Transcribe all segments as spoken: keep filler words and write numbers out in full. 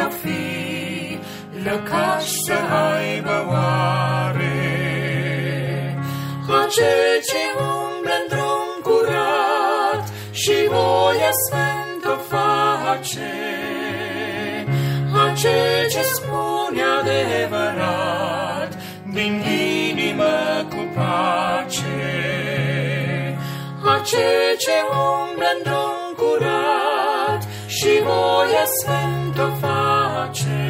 va fi lăcaș să aibă oare. Acel ce umblă în drum curat și voia sfântă face, acel ce spune adevărat din inimă cu pace, acel ce umblă în drum curat și voia sfântă face,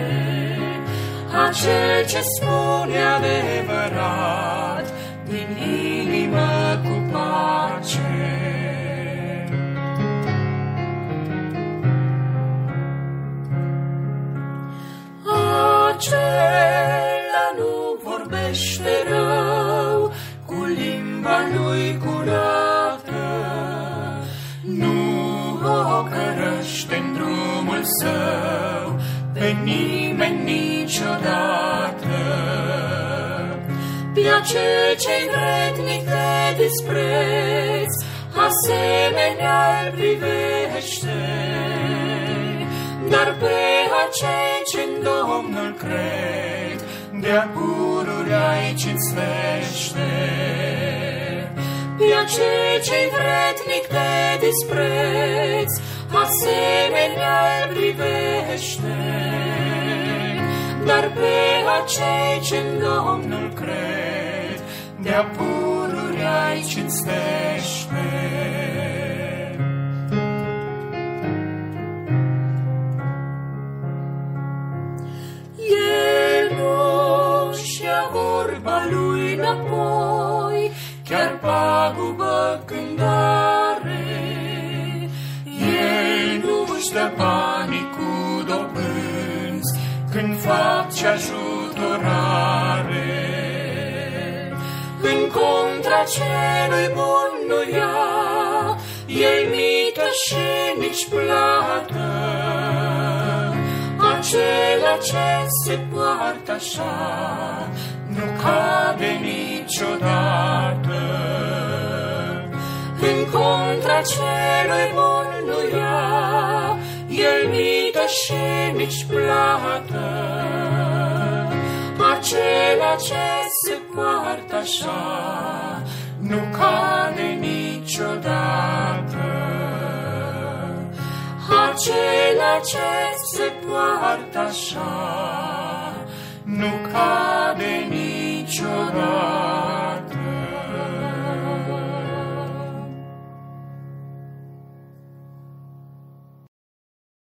acel ce spune adevărat din inimă cu pace. Acela nu vorbește rău cu limba lui curată, nu o cărăște în drumul său pe nimeni niciodată. Pe acel ce-i vrednic de dispreț, asemenea-l privește, dar pe acei ce-n Domnul cred, de-a pururea-i cinstește. Pe acei ce-i vrednic de dispreț, asemenea-l privește, dar pe acei ce-n Domnul cred, de-a pururea-i cinstește. El nu-și ia vorba lui înapoi, chiar pagubă când are. El nu-și dă banii cu dobânzi când face ajutorare. În contra celui bun nu ia el mită și nici plată. Acela ce se poartă așa nu cade niciodată. În contra celui bun nu ia el mită și nici plată. Acela ce se poartă așa nu cade niciodată. Acela ce se poartă așa nu cade